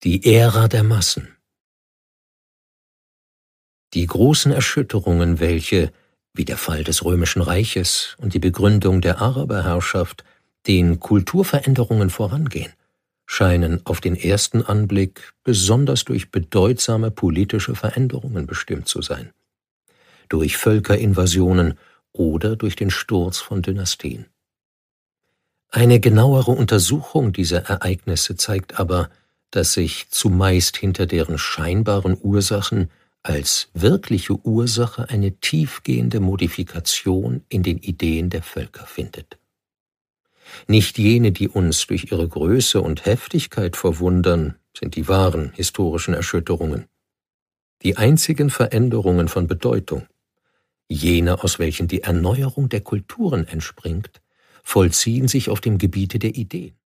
Die Ära der Massen. Die großen Erschütterungen, welche, wie der Fall des Römischen Reiches und die Begründung der Araberherrschaft, den Kulturveränderungen vorangehen, scheinen auf den ersten Anblick besonders durch bedeutsame politische Veränderungen bestimmt zu sein, durch Völkerinvasionen oder durch den Sturz von Dynastien. Eine genauere Untersuchung dieser Ereignisse zeigt aber, dass sich zumeist hinter deren scheinbaren Ursachen als wirkliche Ursache eine tiefgehende Modifikation in den Ideen der Völker findet. Nicht jene, die uns durch ihre Größe und Heftigkeit verwundern, sind die wahren historischen Erschütterungen. Die einzigen Veränderungen von Bedeutung, jene, aus welchen die Erneuerung der Kulturen entspringt, vollziehen sich auf dem Gebiete der Ideen.